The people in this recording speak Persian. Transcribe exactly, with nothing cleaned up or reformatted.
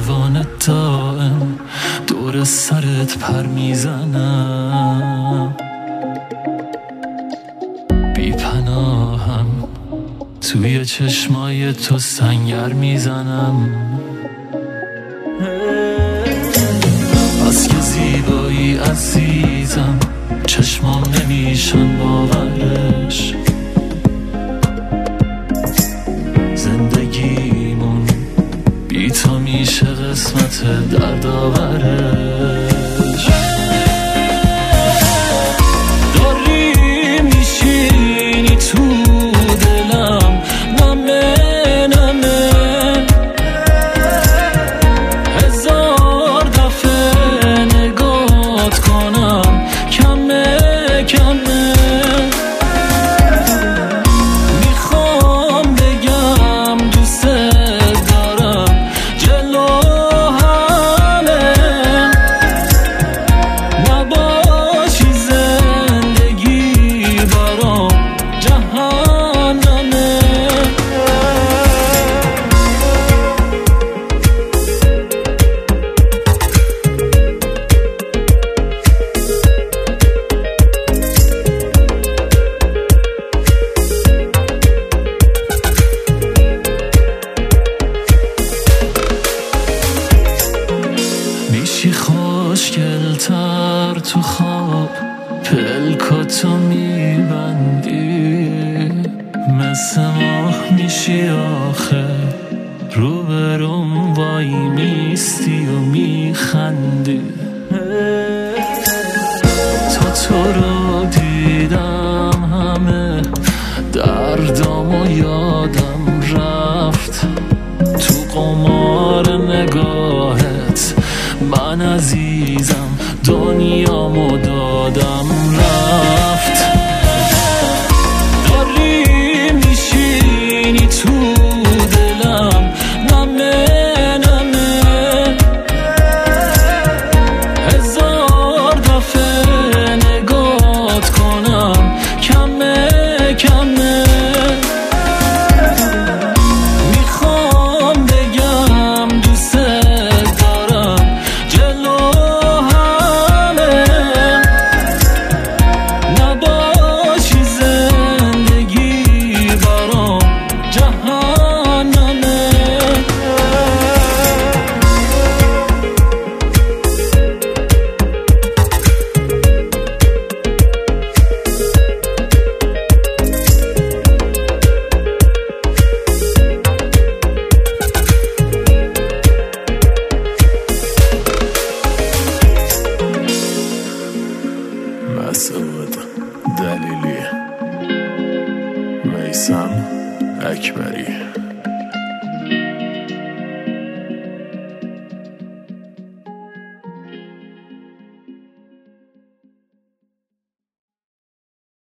دیوانه دائم دور سرت پر میزنم، بی پناهم توی چشمای تو سنگر میزنم. بس که زیبایی عزیزم، چشمام نمیشن باورش. زندگیمون بی تو میشه قسمت دردآورش. داری میشینی تو دلم، نمه نمه هزار دفعه نگات کنم، کمه کمه. میخوام بگم دوست دارم، جلو همه نباشی زندگی برام جهنمه. میشی خوشگل‌تر تو خواب، پلکاتو میبندی، مثل ماه میشی آخه روبروم وای میستی و میخندی. تا تو رو دیدم همه دردامو یادم رفت، تو قمار نگاهت من عزیزم دنیامو دادم رفت. داری میشینی تو دلم، نمه نمه هزار دفعه نگات کنم، کمه کمه. میخوام بگم دوست دارم، جلو همه نباشی زندگی برام جهنمه. مسعود دلیلی، میثم اکبری.